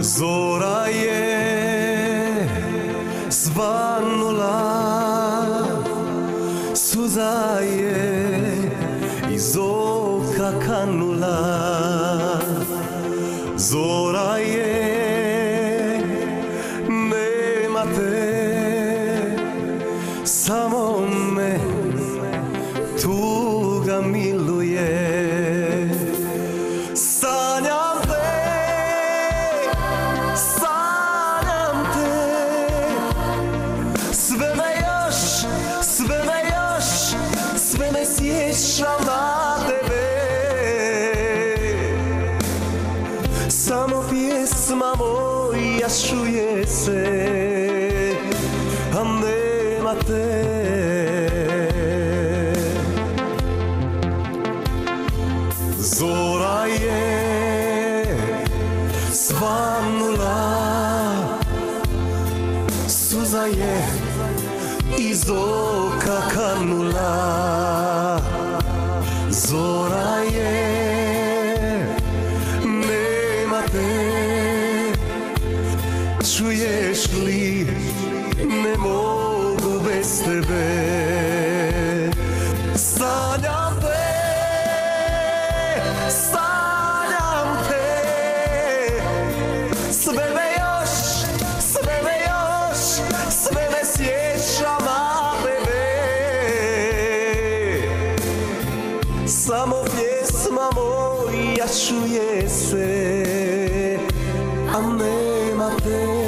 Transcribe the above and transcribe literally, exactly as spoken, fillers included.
Zora je svanula, suza je iz oka kanula. Zora je, nema te, samo me tuga miluje. Sanjam te, sanjam te, sve me još, sve me još, sve me sjećam na tebe. Samo pjesma moja čuje se, a nema te. Zora je svanula, suza je iz oka kanula. Zora je, nema te, čuješ li, ne mogu bez tebe. Sanjam te, sanjam te, sve me još, sve me još, sve me sjećam na tebe. Samo pjesma moja čuje se, a nema te.